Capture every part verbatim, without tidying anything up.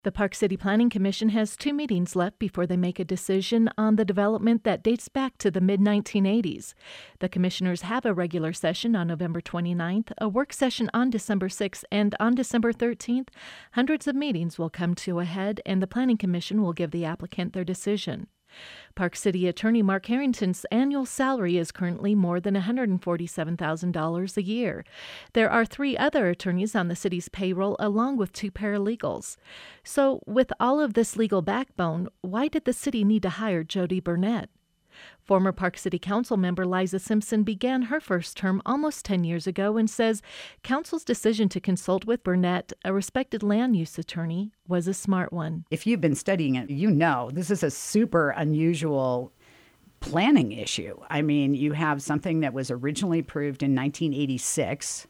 The Park City Planning Commission has two meetings left before they make a decision on the development that dates back to the mid nineteen eighties. The commissioners have a regular session on November twenty-ninth, a work session on December sixth, and on December thirteenth, hundreds of meetings will come to a head, and the Planning Commission will give the applicant their decision. Park City Attorney Mark Harrington's annual salary is currently more than one hundred forty-seven thousand dollars a year. There are three other attorneys on the city's payroll, along with two paralegals. So, with all of this legal backbone, why did the city need to hire Jody Burnett? Former Park City Council member Liza Simpson began her first term almost ten years ago and says Council's decision to consult with Burnett, a respected land use attorney, was a smart one. If you've been studying it, you know this is a super unusual planning issue. I mean, you have something that was originally approved in nineteen eighty-six,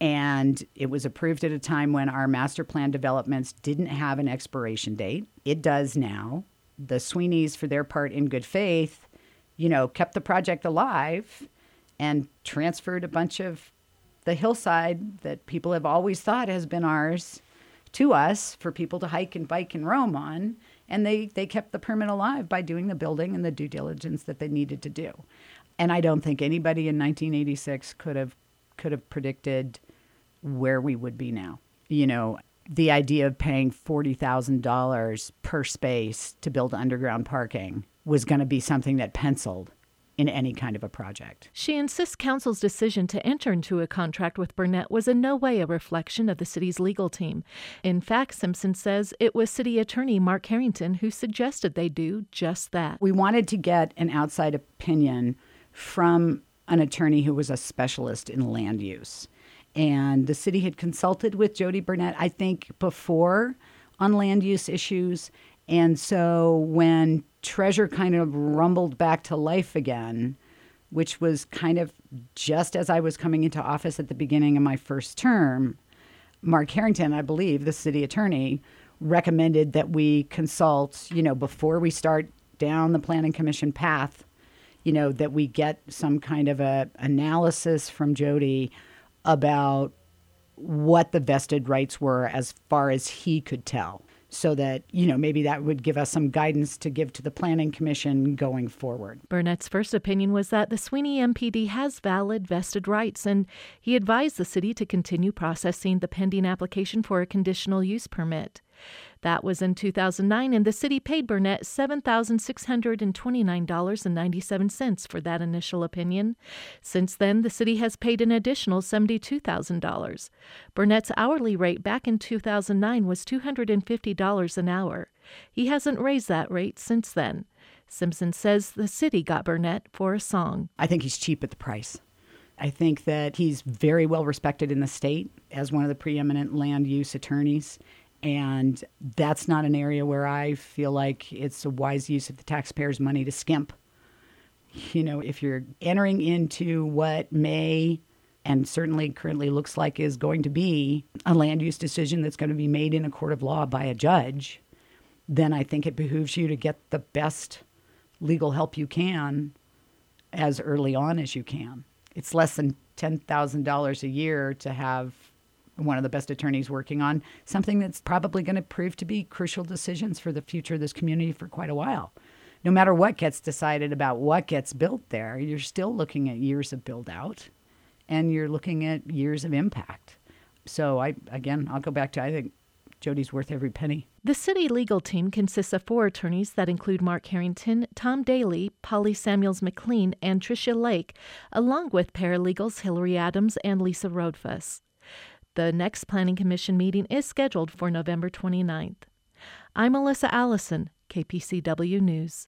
and it was approved at a time when our master plan developments didn't have an expiration date. It does now. The Sweeneys, for their part, in good faith, you know, kept the project alive and transferred a bunch of the hillside that people have always thought has been ours to us for people to hike and bike and roam on. And they, they kept the permit alive by doing the building and the due diligence that they needed to do. And I don't think anybody in nineteen eighty-six could have could have predicted where we would be now. You know, the idea of paying forty thousand dollars per space to build underground parking was going to be something that penciled in any kind of a project. She insists Council's decision to enter into a contract with Burnett was in no way a reflection of the city's legal team. In fact, Simpson says it was City Attorney Mark Harrington who suggested they do just that. We wanted to get an outside opinion from an attorney who was a specialist in land use. And the city had consulted with Jody Burnett, I think, before on land use issues. And so when Treasure kind of rumbled back to life again, which was kind of just as I was coming into office at the beginning of my first term, Mark Harrington, I believe, the city attorney, recommended that we consult, you know, before we start down the Planning Commission path, you know, that we get some kind of a analysis from Jody about what the vested rights were as far as he could tell. So that, you know, maybe that would give us some guidance to give to the Planning Commission going forward. Burnett's first opinion was that the Sweeney M P D has valid vested rights, and he advised the city to continue processing the pending application for a conditional use permit. That was in two thousand nine, and the city paid Burnett seven thousand six hundred twenty-nine dollars and ninety-seven cents for that initial opinion. Since then, the city has paid an additional seventy-two thousand dollars. Burnett's hourly rate back in two thousand nine was two hundred fifty dollars an hour. He hasn't raised that rate since then. Simpson says the city got Burnett for a song. I think he's cheap at the price. I think that he's very well respected in the state as one of the preeminent land use attorneys. And that's not an area where I feel like it's a wise use of the taxpayers' money to skimp. You know, if you're entering into what may, and certainly currently looks like is going to be, a land use decision that's going to be made in a court of law by a judge, then I think it behooves you to get the best legal help you can as early on as you can. It's less than ten thousand dollars a year to have one of the best attorneys working on something that's probably going to prove to be crucial decisions for the future of this community for quite a while. No matter what gets decided about what gets built there, you're still looking at years of build out and you're looking at years of impact. So I, again, I'll go back to, I think Jody's worth every penny. The city legal team consists of four attorneys that include Mark Harrington, Tom Daly, Polly Samuels-McLean, and Tricia Lake, along with paralegals Hillary Adams and Lisa Roadfuss. The next Planning Commission meeting is scheduled for November twenty-ninth. I'm Melissa Allison, K P C W News.